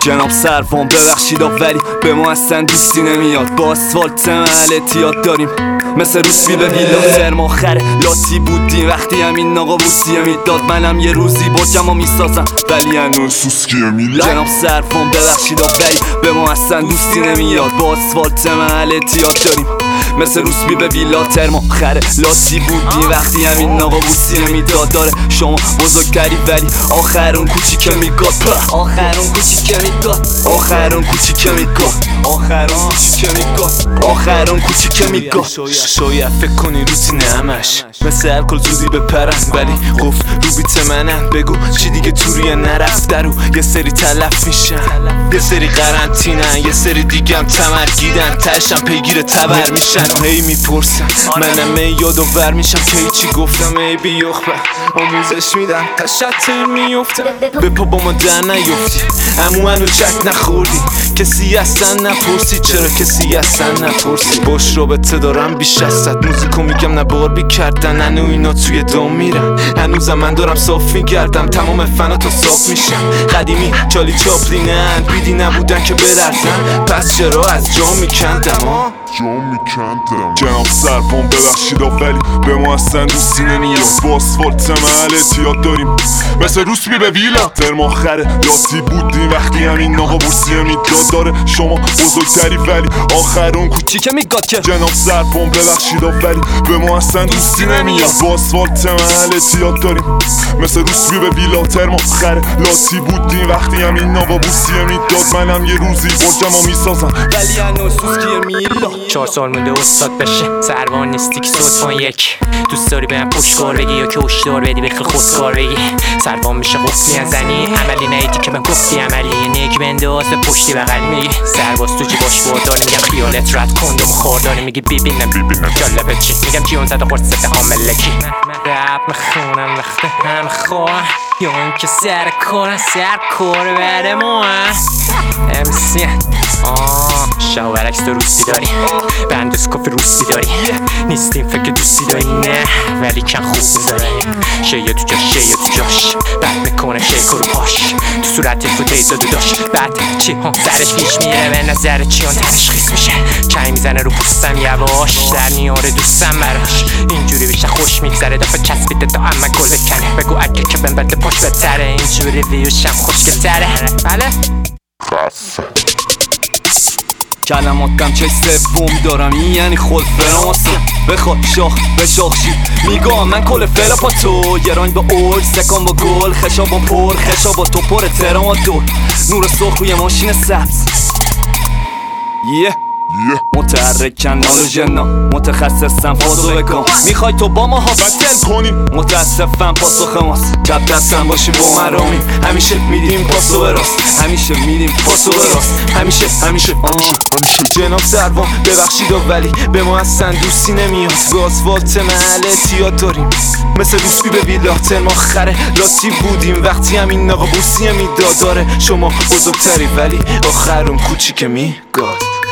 جناب سروان ببخشید ولی به ما اصلا دوستی نمیاد. با اسفالت محل اعتیاد داریم مثل روسبی به ویلا. ترم آخر لاتی بودیم وقتی همین آقا بوسیه میداد. منم یه روزی با جمع میسازم ولی هنوز سوسکیه میلاد. جناب سروان ببخشید ولی به ما اصلا دوستی نمیاد. با اسفالت محل اعتیاد داریم مثل روسبی به ویلا. ترم آخر لاتی بودیم وقتی همین آقا بوسیه میداد. داره شما بزرگتری ولی آخر اون کوچیکه میگاد. آخر اون کوچیکه میگاد. آخر اون کوچیکه میگاد. آخر اون کوچیکه میگاد. آخر اون کوچیکه میگاد. شاید فکر کنی روتینه همش مثل الکل زودی بپرن ولی قفل رو بیت منن. بگو چی دیگه توریه نرفته رو یه سری تلف میشن، یه سری قرنطینن، یه سری دیگه هم تمرگیدن، تشم پیگیر تبر میشن. هی میپرسن منم یادآور میشم که هیچی گفتم ای بیخبه آموزش میدن تشتر میفتم به پا با ما در نیفتی. امو هنو چک نخوردی کسی اصلا نپرسی چرا کسی اصلا نپرسی. باش رابطه دارم بیش از صد موزیکو میگم نبار بی کردن. هنو اینا توی دام میرن هنوزم من دارم صاف میگردم. تمام فناتو صاف میشن قدیمی چالی چاپلینن بیدی نبودن که برزن پس چرا از جا میکندم جناب سروان ببخشید ولی به ما اصلا دوستی نمیاد. با اسفالت محل اعتیاد داریم مثل روسبی به ویلا. ترم آخر لاتی بودیم وقتی همین آقا بوسیه میداد. داره شما بزرگتری ولی آخر اون کوچیکه میگاد که جناب سروان ببخشید ولی به ما اصلا دوستی نمیاد. با اسفالت محل اعتیاد داریم مثل روسبی به ویلا. ترم آخر لاتی بودیم وقتی همین آقا بوسیه میداد. منم یه روزی با جمع میسازم ولی هنوز سوسکیه میلا. 4 سال مونده استاد بشه سروان نیستی که صدفان یک. دوست داری به من پشتکار بگی یا که هشدار بدی به خیلی خودکار بگی. سروان میشه قفلی ازنی عملی نیدی که من گفتی عملی نیک بنداز به پشتی بغلی میگی سرباز تو جیباش بارداری. میگم خیالت رد کندم خورداری میگی ببینم جالبه چی. میگم جیون زده قرصت عاملکی رب میخونم وقت هم خواه یا این که سر کار بره ما امسی شاو برعکس تو روستی داری بندوز کافی روستی داری نیستیم فکر دوستی داری نه ولی کن خوب میذاری. شیه تو جاش بد میکنه شیک رو پاش تو صورت فوته زدو داشت بعد چی ها سرش پیش میره به نظر چی اون تنش خیس میشه چنگ میزنه رو پوستم یواش در میاره دوستم براش اینجوری بیشتر خوش میگذره دفعه چسبیده تا اما گل بکنه. بگو اگه که بهم بده پشت بتره اینجوری ویوشم خوشگل تره. بله کلماتم چه سوم دارم این یعنی خود فرانسه. بخواد شاخ به شاخشی میگم من کل فلا پا تو گران با اول سکان با گل خشا با پر خشا با تو پر تران دور نور سرخ روی ماشین سبز متحرک کنال جنا متخصصم فازو بکن. میخوای تو با ما ها بتل کنیم متاسفم پاسخ ماست چپ دستم باشی با مرامی. همیشه میدیم پاسو براست همیشه میدیم پاسو براست همیشه جناب سروان ببخشید ولی به ما اصلا دوستی نمیاد. با اسفالت محل اعتیاد داریم مثل روسبی به ویلا. ترم آخر لاتی بودیم وقتی همین آقا بوسیه میداد. داره شما بزرگتری ولی آخر اون کوچیکه میگاد.